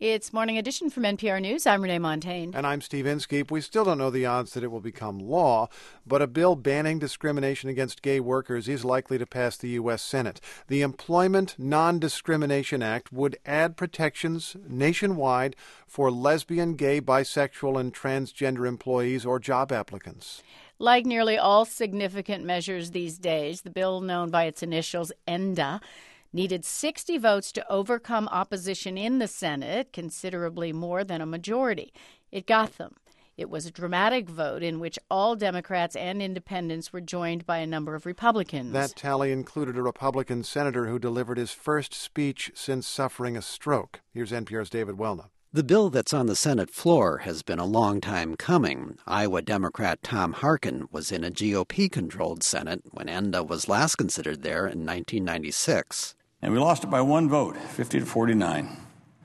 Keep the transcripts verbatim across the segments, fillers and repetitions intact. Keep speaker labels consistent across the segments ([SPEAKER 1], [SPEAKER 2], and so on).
[SPEAKER 1] It's Morning Edition from N P R News. I'm Renee Montagne.
[SPEAKER 2] And I'm Steve Inskeep. We still don't know the odds that it will become law, but a bill banning discrimination against gay workers is likely to pass the U S Senate. The Employment Non-Discrimination Act would add protections nationwide for lesbian, gay, bisexual, and transgender employees or job applicants.
[SPEAKER 1] Like nearly all significant measures these days, the bill, known by its initials ENDA, needed sixty votes to overcome opposition in the Senate, considerably more than a majority. It got them. It was a dramatic vote in which all Democrats and independents were joined by a number of Republicans.
[SPEAKER 2] That tally included a Republican senator who delivered his first speech since suffering a stroke. Here's N P R's David Welna.
[SPEAKER 3] The bill that's on the Senate floor has been a long time coming. Iowa Democrat Tom Harkin was in a G O P-controlled Senate when ENDA was last considered there in nineteen ninety-six.
[SPEAKER 4] And we lost it by one vote, fifty to forty-nine.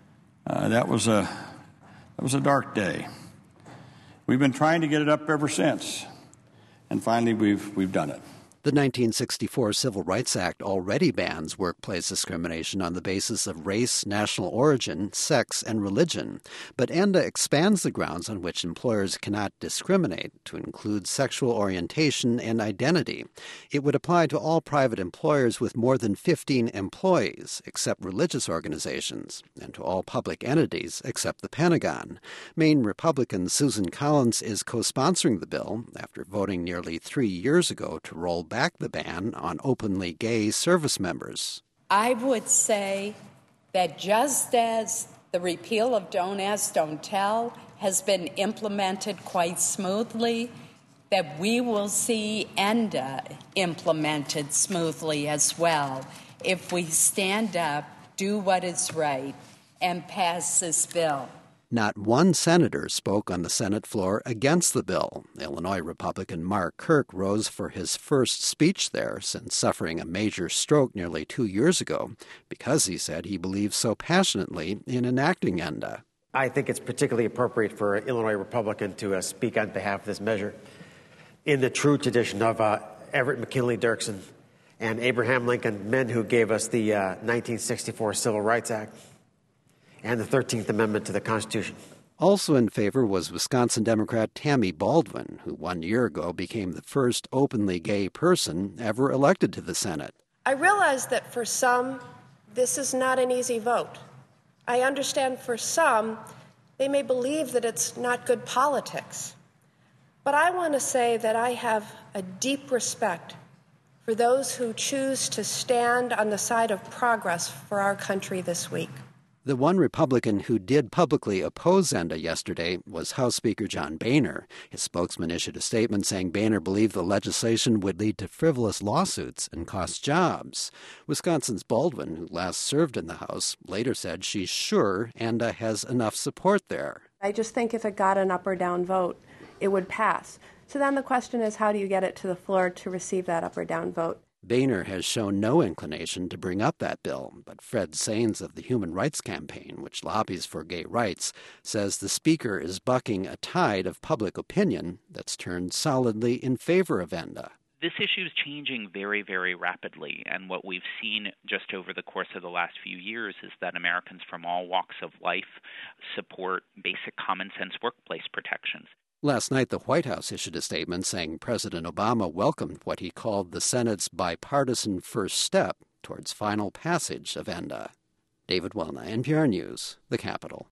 [SPEAKER 4] Uh, that was a that was a dark day. We've been trying to get it up ever since, and finally we've we've done it.
[SPEAKER 3] The nineteen sixty-four Civil Rights Act already bans workplace discrimination on the basis of race, national origin, sex, and religion. But ENDA expands the grounds on which employers cannot discriminate to include sexual orientation and identity. It would apply to all private employers with more than fifteen employees, except religious organizations, and to all public entities except the Pentagon. Maine Republican Susan Collins is co-sponsoring the bill after voting nearly three years ago to roll back the ban on openly gay service members.
[SPEAKER 5] I would say that just as the repeal of Don't Ask, Don't Tell has been implemented quite smoothly, that we will see ENDA implemented smoothly as well if we stand up, do what is right, and pass this bill.
[SPEAKER 3] Not one senator spoke on the Senate floor against the bill. Illinois Republican Mark Kirk rose for his first speech there since suffering a major stroke nearly two years ago because he said he believes so passionately in enacting ENDA.
[SPEAKER 6] I think it's particularly appropriate for an Illinois Republican to uh, speak on behalf of this measure in the true tradition of uh, Everett McKinley Dirksen and Abraham Lincoln, men who gave us the uh, nineteen sixty-four Civil Rights Act and the thirteenth Amendment to the Constitution.
[SPEAKER 3] Also in favor was Wisconsin Democrat Tammy Baldwin, who one year ago became the first openly gay person ever elected to the Senate.
[SPEAKER 7] I realize that for some, this is not an easy vote. I understand for some, they may believe that it's not good politics. But I want to say that I have a deep respect for those who choose to stand on the side of progress for our country this week.
[SPEAKER 3] The one Republican who did publicly oppose ENDA yesterday was House Speaker John Boehner. His spokesman issued a statement saying Boehner believed the legislation would lead to frivolous lawsuits and cost jobs. Wisconsin's Baldwin, who last served in the House, later said she's sure ENDA has enough support there.
[SPEAKER 7] I just think if it got an up or down vote, it would pass. So then the question is, how do you get it to the floor to receive that up or down vote?
[SPEAKER 3] Boehner has shown no inclination to bring up that bill, but Fred Saines of the Human Rights Campaign, which lobbies for gay rights, says the Speaker is bucking a tide of public opinion that's turned solidly in favor of ENDA.
[SPEAKER 8] This issue is changing very, very rapidly, and what we've seen just over the course of the last few years is that Americans from all walks of life support basic common-sense workplace protections.
[SPEAKER 3] Last night, the White House issued a statement saying President Obama welcomed what he called the Senate's bipartisan first step towards final passage of ENDA. David Welna, N P R News, the Capitol.